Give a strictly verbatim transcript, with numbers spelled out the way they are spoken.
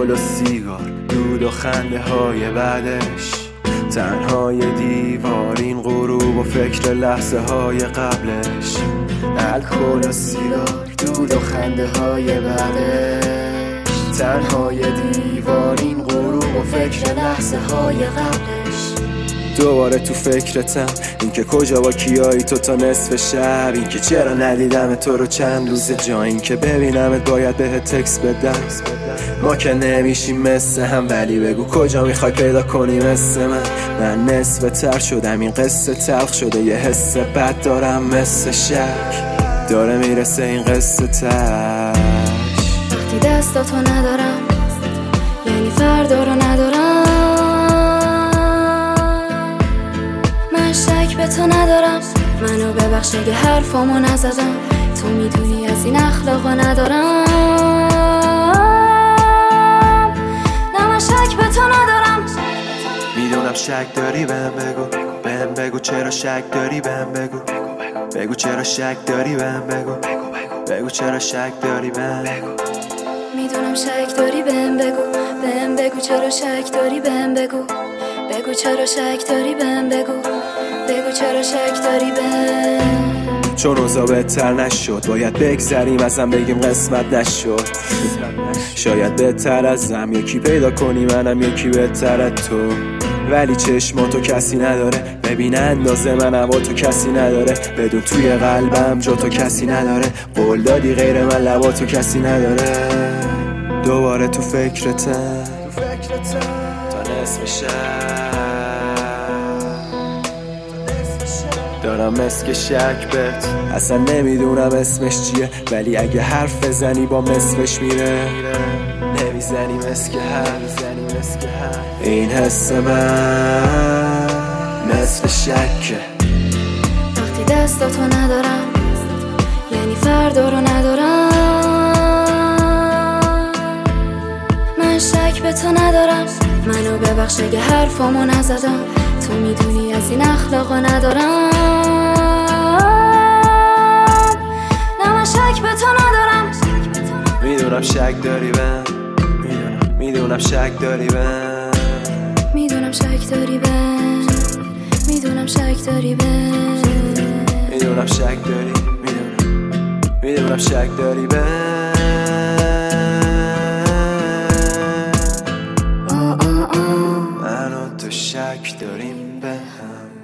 الکل و سیگار، دود و خنده های بعدش، تنهای دیوارین غروب و فکر لحظه های قبلش. الکل و سیگار، دود و خنده های بعدش، تنهای دیوارین غروب و فکر لحظه های قبلش. دوباره تو فکرتم، اینکه کجا با کیایی تو تا نصف شب، اینکه چرا ندیدم تو رو چند روز، جا اینکه ببینمت باید بهت تکس بدم. ما که نمیشیم مثل هم، ولی بگو کجا میخوای پیدا کنی مثل من. من نصف تر شدم، این قصه تلخ شده، یه حس بد دارم مثل شک، داره میرسه این قصه تش. وقتی دستاتو ندارم یعنی فردا رو ندارم، من شک به تو ندارم. منو ببخش اگه حرفامو نزدم، تو میدونی از این اخلاقو ندارم. نه من شک به تو ندارم. میدونم شک داری، بهم بگو، بهم بگو چرا شک داری، بهم بگو، بگو چرا شک داری، بهم بگو، بگو چرا شک داری، بهم میدونم شک داری، بهم بگو، بهم بگو چرا شک داری، بهم بگو، بگو چرا شک داری، بهم بگو، بگو چرا شک داری، بهم. چون اوضاع بهتر نشد باید بگذریم ازم، بگیم قسمت نشد. شاید بهتر ازم یکی پیدا کنی، منم یکی بهتر از تو، ولی چشماتو کسی نداره، ببین اندازه منم و تو کسی نداره، بدون توی قلبم جا تو کسی نداره، قول دادی غیر من لباتو کسی نداره. دوباره تو فکرتم تا نصف شب، دارم مسک شک بهت، اصلا نمیدونم اسمش چیه، ولی اگه حرف بزنی با مثلش میره. نمیزنی مسک حرف، این حس من مثل شکه. وقتی دستاتو ندارم یعنی فردا رو ندارم، من شک به تو ندارم. منو ببخش اگه حرفامو نزدم، تو میدونی از این اخلاقو ندارم. نه من شک به تو ندارم. میدونم شک داری بهم، میدونم میدونم شک داری بهم، میدونم شک داری بهم، میدونم شک داری بهم، میدونم شک داری، میدونم میدونم شک داری بهم. من و تو شک داریم بهم.